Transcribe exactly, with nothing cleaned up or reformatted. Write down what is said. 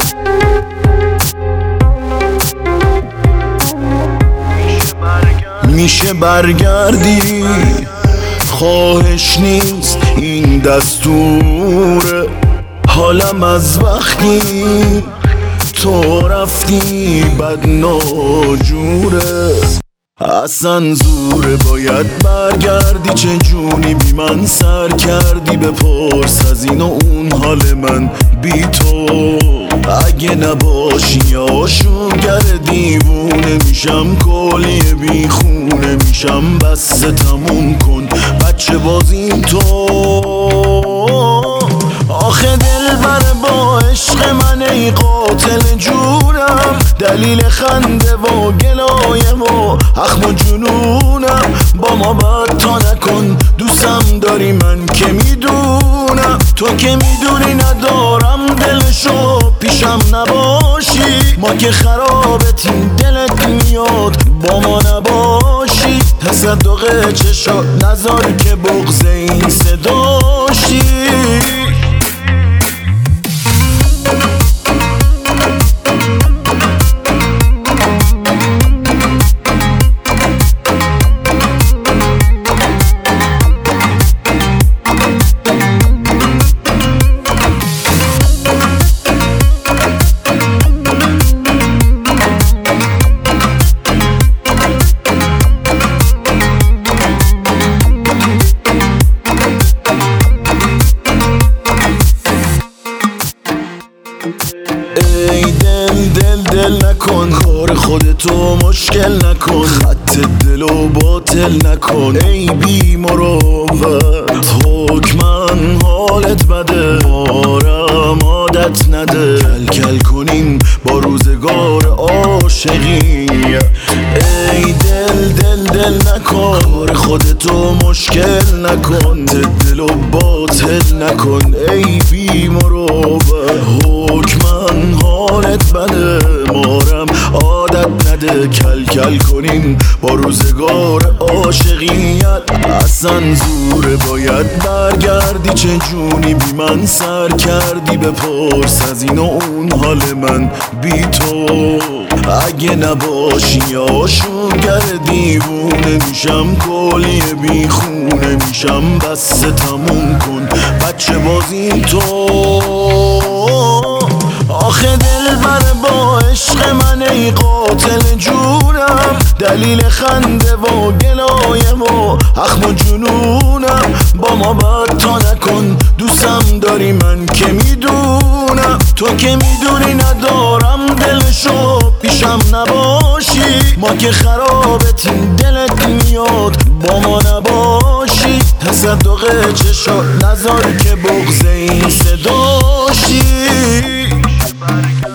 میشه برگردی، خواهش نیست این دستوره. حالم از وقتی تو رفتی بد ناجوره. اصلا زوره باید برگردی، چه جونی بی من سر کردی. بپرس از این و اون حال من بی تو. اگه نباشی آشوگر دیوونه میشم، کلی بی خونه میشم. بس تموم کن بچه بازیم تو. آخه دل بره با عشق من ای قاتل جونم. دلیل خنده و گلایه و اخم و جنونم. با ما بد تا نکن، دوستم داری من که میدونم. تو که میدونی ندارم دلشو، پیشم نباشی. ما که خرابتیم دلت میاد با ما نباشی. تصدق چشات نذار که بغض این صداشی. ای دل دل دل نکن، کار خودتو مشکل نکن. خط دلو باطل نکن ای بی مروت. حکمن حالت بده، آرام عادت نده. کل کل کنیم با روزگار عاشقی. ای دل دل دل نکن، کار خودتو مشکل نکن. دلو باطل نکن ای بی مروت. حکمن حالت بده، مارم عادت نده. کل کل کنیم با روزگار عاشقیت. اصلا زوره باید برگردی، چه جونی بی من سر کردی. بپرس از این و اون حال من بی تو. اگه نباشی آشوگر دیوونه میشم، کلی بی خونه میشم. بس تموم کن بچه بازیم تو. آخه دل بره با عشق من ای قاتل جونم. دلیل خنده و گلایه و اخم و جنونم. با ما بد تا نکن، دوستم داری من که میدونم. تو که میدونی ندارم دلشو، پیشم نباشی. ما که خرابتیم دلت میاد با ما نباشی. تصدق چشات نذار که بغض این صداشی.